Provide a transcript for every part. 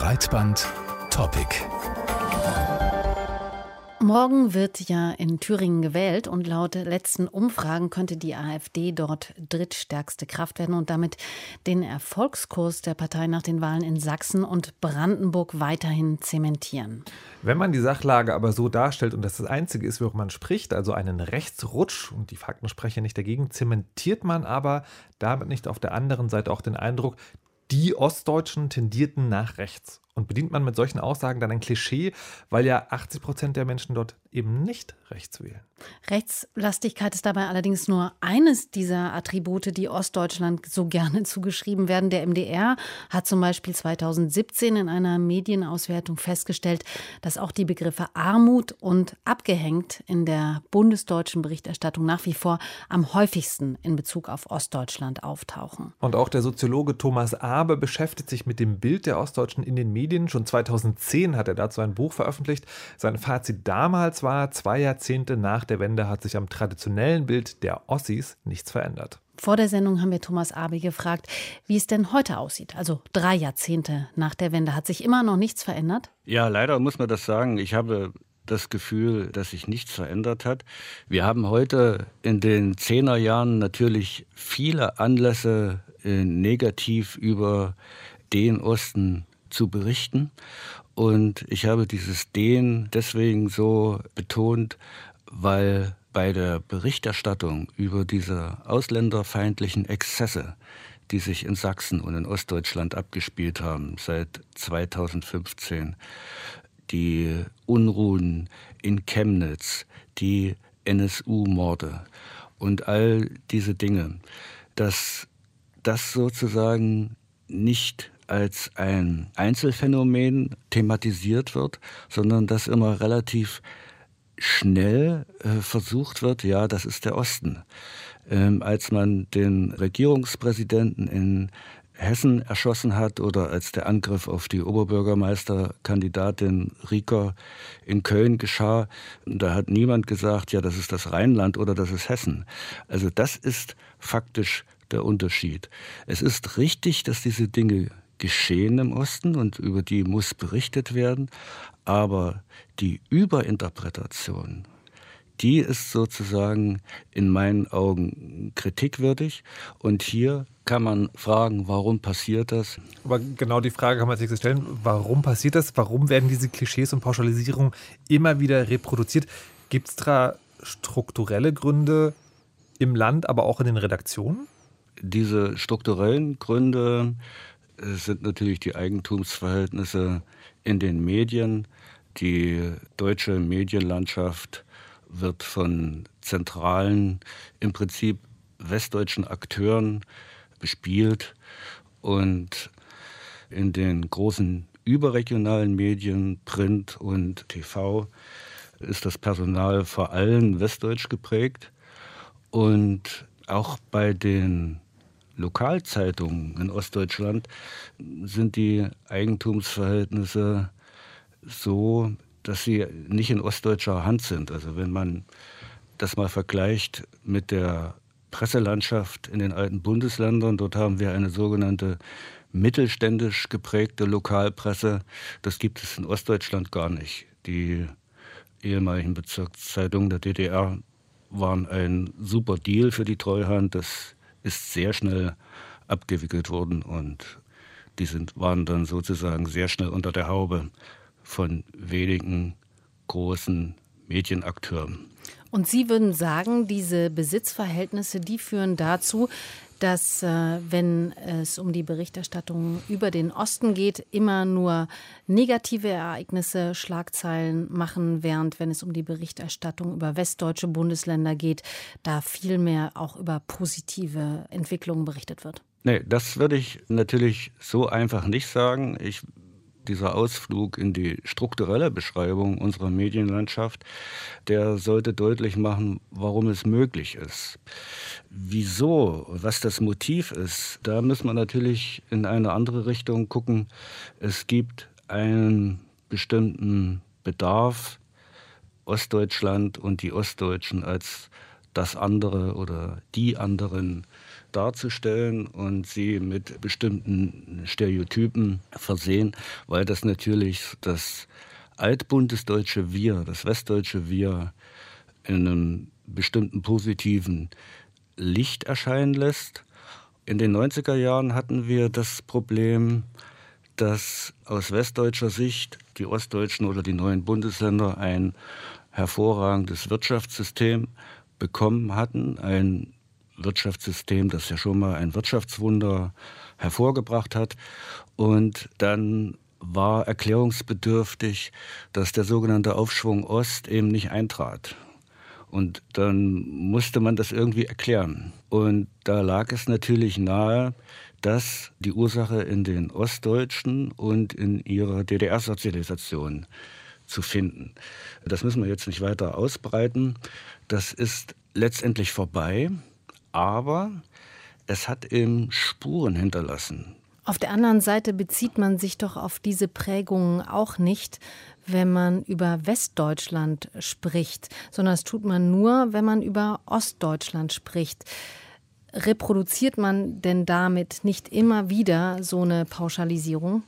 Breitband-Topic. Morgen wird ja in Thüringen gewählt und laut letzten Umfragen könnte die AfD dort drittstärkste Kraft werden und damit den Erfolgskurs der Partei nach den Wahlen in Sachsen und Brandenburg weiterhin zementieren. Wenn man die Sachlage aber so darstellt und das Einzige ist, worüber man spricht, also einen Rechtsrutsch, und die Fakten sprechen nicht dagegen, zementiert man aber damit nicht auf der anderen Seite auch den Eindruck, die Ostdeutschen tendierten nach rechts. Und bedient man mit solchen Aussagen dann ein Klischee, weil ja 80% der Menschen dort eben nicht rechts wählen. Rechtslastigkeit ist dabei allerdings nur eines dieser Attribute, die Ostdeutschland so gerne zugeschrieben werden. Der MDR hat zum Beispiel 2017 in einer Medienauswertung festgestellt, dass auch die Begriffe Armut und abgehängt in der bundesdeutschen Berichterstattung nach wie vor am häufigsten in Bezug auf Ostdeutschland auftauchen. Und auch der Soziologe Thomas Abe beschäftigt sich mit dem Bild der Ostdeutschen in den Medien. Schon 2010 hat er dazu ein Buch veröffentlicht. Sein Fazit damals war, 2 Jahrzehnte nach der Wende hat sich am traditionellen Bild der Ossis nichts verändert. Vor der Sendung haben wir Thomas Abe gefragt, wie es denn heute aussieht. Also 3 Jahrzehnte nach der Wende. Hat sich immer noch nichts verändert? Ja, leider muss man das sagen. Ich habe das Gefühl, dass sich nichts verändert hat. Wir haben heute in den 10er Jahren natürlich viele Anlässe, negativ über den Osten zu berichten. Und ich habe dieses Den deswegen so betont, weil bei der Berichterstattung über diese ausländerfeindlichen Exzesse, die sich in Sachsen und in Ostdeutschland abgespielt haben seit 2015, die Unruhen in Chemnitz, die NSU-Morde und all diese Dinge, dass das sozusagen nicht als ein Einzelfänomen thematisiert wird, sondern dass immer relativ schnell versucht wird, ja, das ist der Osten. Als man den Regierungspräsidenten in Hessen erschossen hat oder als der Angriff auf die Oberbürgermeisterkandidatin Rieker in Köln geschah, da hat niemand gesagt, ja, das ist das Rheinland oder das ist Hessen. Also das ist faktisch der Unterschied. Es ist richtig, dass diese Dinge geschehen im Osten und über die muss berichtet werden, aber die Überinterpretation, die ist sozusagen in meinen Augen kritikwürdig und hier kann man fragen, warum passiert das? Aber genau die Frage kann man sich stellen, warum passiert das? Warum werden diese Klischees und Pauschalisierungen immer wieder reproduziert? Gibt es da strukturelle Gründe im Land, aber auch in den Redaktionen? Diese strukturellen Gründe sind natürlich die Eigentumsverhältnisse in den Medien. Die deutsche Medienlandschaft wird von zentralen, im Prinzip westdeutschen Akteuren bespielt. Und in den großen überregionalen Medien, Print und TV, ist das Personal vor allem westdeutsch geprägt. Und auch bei den Lokalzeitungen in Ostdeutschland sind die Eigentumsverhältnisse so, dass sie nicht in ostdeutscher Hand sind. Also wenn man das mal vergleicht mit der Presselandschaft in den alten Bundesländern, dort haben wir eine sogenannte mittelständisch geprägte Lokalpresse. Das gibt es in Ostdeutschland gar nicht. Die ehemaligen Bezirkszeitungen der DDR waren ein super Deal für die Treuhand. Das ist sehr schnell abgewickelt worden und die waren dann sozusagen sehr schnell unter der Haube von wenigen großen Medienakteuren. Und Sie würden sagen, diese Besitzverhältnisse, die führen dazu, dass, wenn es um die Berichterstattung über den Osten geht, immer nur negative Ereignisse Schlagzeilen machen, während wenn es um die Berichterstattung über westdeutsche Bundesländer geht, da viel mehr auch über positive Entwicklungen berichtet wird? Nee, das würde ich natürlich so einfach nicht sagen. Dieser Ausflug in die strukturelle Beschreibung unserer Medienlandschaft, der sollte deutlich machen, warum es möglich ist. Wieso, was das Motiv ist, da müssen wir natürlich in eine andere Richtung gucken. Es gibt einen bestimmten Bedarf, Ostdeutschland und die Ostdeutschen als das andere oder die anderen darzustellen und sie mit bestimmten Stereotypen versehen, weil das natürlich das altbundesdeutsche Wir, das westdeutsche Wir in einem bestimmten positiven Licht erscheinen lässt. In den 90er Jahren hatten wir das Problem, dass aus westdeutscher Sicht die ostdeutschen oder die neuen Bundesländer ein hervorragendes Wirtschaftssystem bekommen hatten. Ein Wirtschaftssystem, das ja schon mal ein Wirtschaftswunder hervorgebracht hat. Und dann war erklärungsbedürftig, dass der sogenannte Aufschwung Ost eben nicht eintrat. Und dann musste man das irgendwie erklären. Und da lag es natürlich nahe, dass die Ursache in den Ostdeutschen und in ihrer DDR-Sozialisation zu finden. Das müssen wir jetzt nicht weiter ausbreiten. Das ist letztendlich vorbei, aber es hat eben Spuren hinterlassen. Auf der anderen Seite bezieht man sich doch auf diese Prägungen auch nicht, wenn man über Westdeutschland spricht, sondern das tut man nur, wenn man über Ostdeutschland spricht. Reproduziert man denn damit nicht immer wieder so eine Pauschalisierung?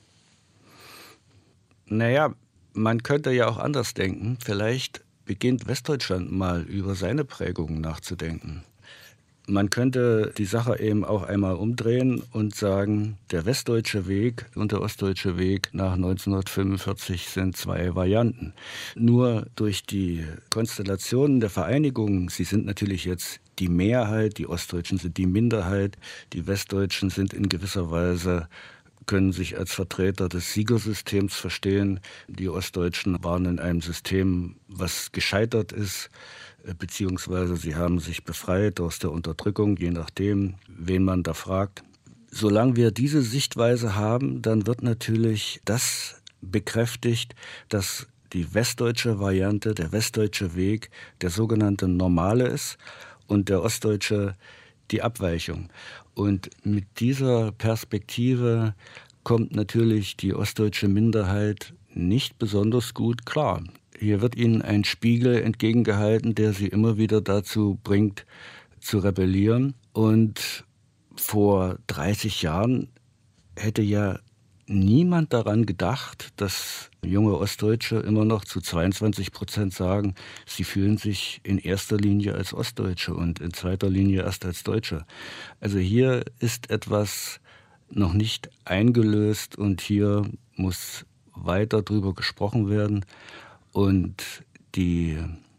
Naja, man könnte ja auch anders denken. Vielleicht beginnt Westdeutschland mal über seine Prägungen nachzudenken. Man könnte die Sache eben auch einmal umdrehen und sagen, der westdeutsche Weg und der ostdeutsche Weg nach 1945 sind zwei Varianten. Nur durch die Konstellationen der Vereinigungen, sie sind natürlich jetzt die Mehrheit, die Ostdeutschen sind die Minderheit, die Westdeutschen sind in gewisser Weise, können sich als Vertreter des Siegersystems verstehen. Die Ostdeutschen waren in einem System, was gescheitert ist, beziehungsweise sie haben sich befreit aus der Unterdrückung, je nachdem, wen man da fragt. Solange wir diese Sichtweise haben, dann wird natürlich das bekräftigt, dass die westdeutsche Variante, der westdeutsche Weg, der sogenannte Normale ist und der ostdeutsche die Abweichung. Und mit dieser Perspektive kommt natürlich die ostdeutsche Minderheit nicht besonders gut klar. Hier wird ihnen ein Spiegel entgegengehalten, der sie immer wieder dazu bringt, zu rebellieren. Und vor 30 Jahren hätte ja niemand daran gedacht, dass junge Ostdeutsche immer noch zu 22% sagen, sie fühlen sich in erster Linie als Ostdeutsche und in zweiter Linie erst als Deutsche. Also hier ist etwas noch nicht eingelöst und hier muss weiter drüber gesprochen werden. Und die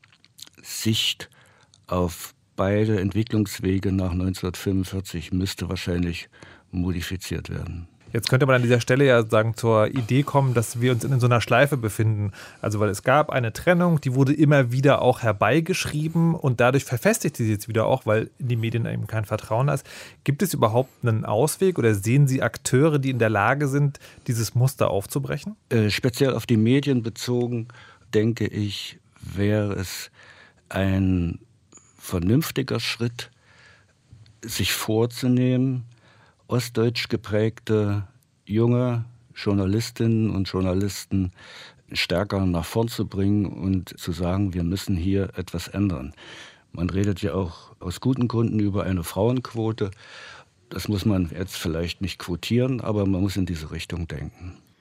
Sicht auf beide Entwicklungswege nach 1945 müsste wahrscheinlich modifiziert werden. Jetzt könnte man an dieser Stelle ja sagen, zur Idee kommen, dass wir uns in so einer Schleife befinden. Also weil es gab eine Trennung, die wurde immer wieder auch herbeigeschrieben und dadurch verfestigt sie jetzt wieder auch, weil in die Medien eben kein Vertrauen ist. Gibt es überhaupt einen Ausweg oder sehen Sie Akteure, die in der Lage sind, dieses Muster aufzubrechen? Speziell auf die Medien bezogen, denke ich, wäre es ein vernünftiger Schritt, sich vorzunehmen, ostdeutsch geprägte junge Journalistinnen und Journalisten stärker nach vorn zu bringen und zu sagen, wir müssen hier etwas ändern. Man redet ja auch aus guten Gründen über eine Frauenquote. Das muss man jetzt vielleicht nicht quotieren, aber man muss in diese Richtung denken.